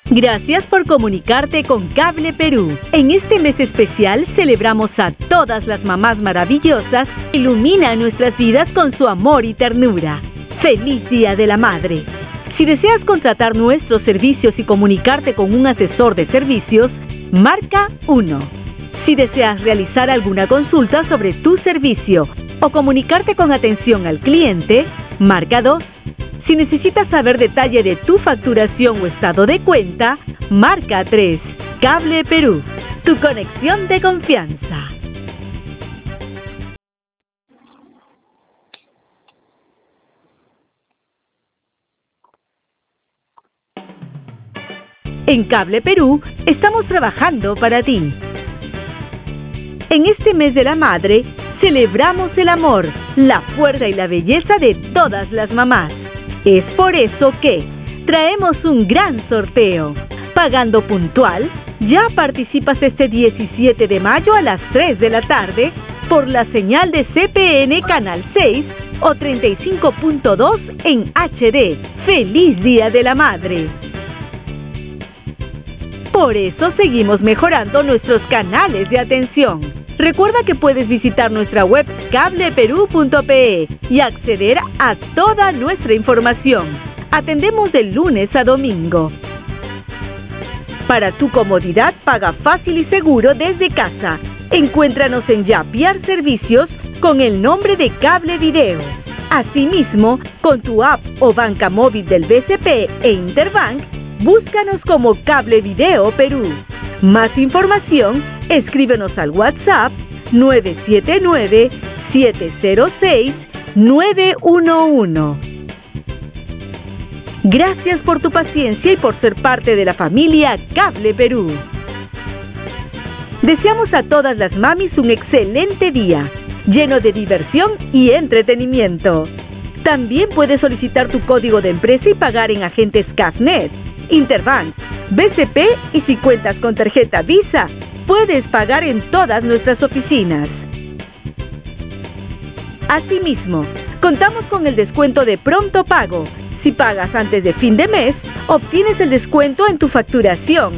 Gracias por comunicarte con Cable Perú. En este mes especial celebramos a todas las mamás maravillosas que iluminan nuestras vidas con su amor y ternura. ¡Feliz Día de la Madre! Si deseas contratar nuestros servicios y comunicarte con un asesor de servicios, marca 1. Si deseas realizar alguna consulta sobre tu servicio o comunicarte con atención al cliente, marca 2. Si necesitas saber detalle de tu facturación o estado de cuenta, marca 3. Cable Perú, tu conexión de confianza. En Cable Perú estamos trabajando para ti. En este mes de la madre, celebramos el amor, la fuerza y la belleza de todas las mamás. Es por eso que traemos un gran sorteo. Pagando puntual, ya participas este 17 de mayo a las 3 de la tarde por la señal de CPN Canal 6 o 35.2 en HD. ¡Feliz Día de la Madre! Por eso seguimos mejorando nuestros canales de atención. Recuerda que puedes visitar nuestra web cableperú.pe y acceder a toda nuestra información. Atendemos de lunes a domingo. Para tu comodidad, paga fácil y seguro desde casa. Encuéntranos en Yapiar Servicios con el nombre de Cable Video. Asimismo, con tu app o banca móvil del BCP e Interbank, búscanos como Cable Video Perú. Más información, escríbenos al WhatsApp 979-706-911. Gracias por tu paciencia y por ser parte de la familia Cable Perú. Deseamos a todas las mamis un excelente día, lleno de diversión y entretenimiento. También puedes solicitar tu código de empresa y pagar en agentes CAFNet, Interbank, BCP y si cuentas con tarjeta Visa, puedes pagar en todas nuestras oficinas. Asimismo, contamos con el descuento de pronto pago. Si pagas antes de fin de mes, obtienes el descuento en tu facturación